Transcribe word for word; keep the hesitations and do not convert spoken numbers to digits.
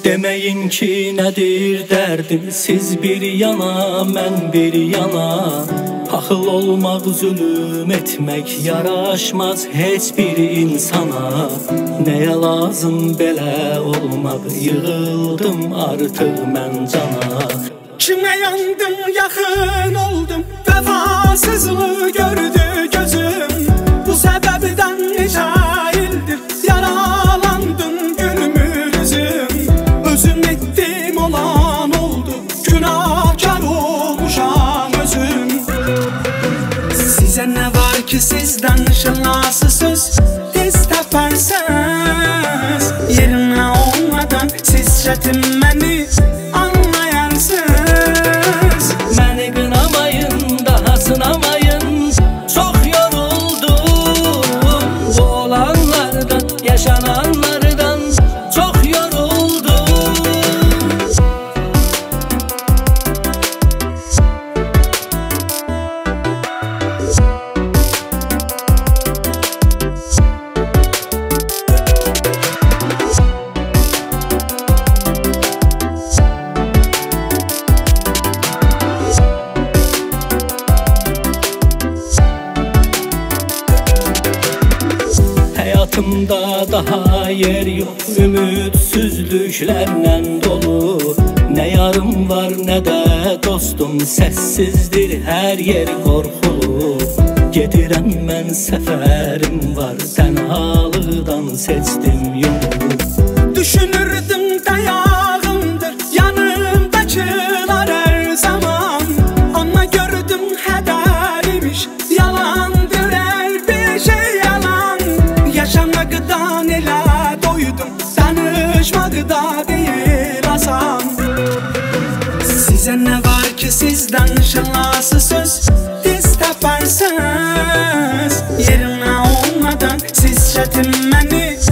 Demeyin ki nedir derdim, siz bir yana, mən bir yana. Paxıl olmaq, zülüm etmək yaraşmaz heç bir insana. Nəyə lazım belə olmaq, yığıldım artıq mən cana. Kimə yandım, yaxın oldum, vəfasızlığı gördü gözüm. Bu səbəbdən neçə ildir yaralandım günümün üzüm. Özüm etdim olan oldu, günahkar olmuşam özüm. Sizə nə var ki sizdən şılası söz tez təpərsəz. Yerinə olmadan siz şətim məni anlayarsınız. Məni qınamayın, daha sınamayın, çox yoruldum. Bu olanlardan, yaşananlardan çox yoruldum. Həyatımda daha yer yox, ümidsizliklərlə dolu. Nə yarım var, nə də dostum, səssizdir hər yer qorxulu. Gedirəm mən, səfərim var, tənhalıqdan seçdim yolu. Düşünürdüm dayağımdır yanımdakılar hər zaman. Amma gördüm hədərimiş, yalandır hər bir şey yalan. Yaşamaqdan elə doydum, danışmaqda deyil asan. Sizə nə var ki sizdən şılası söz tez təpərsəz. Yerinə olmadan siz şətim məni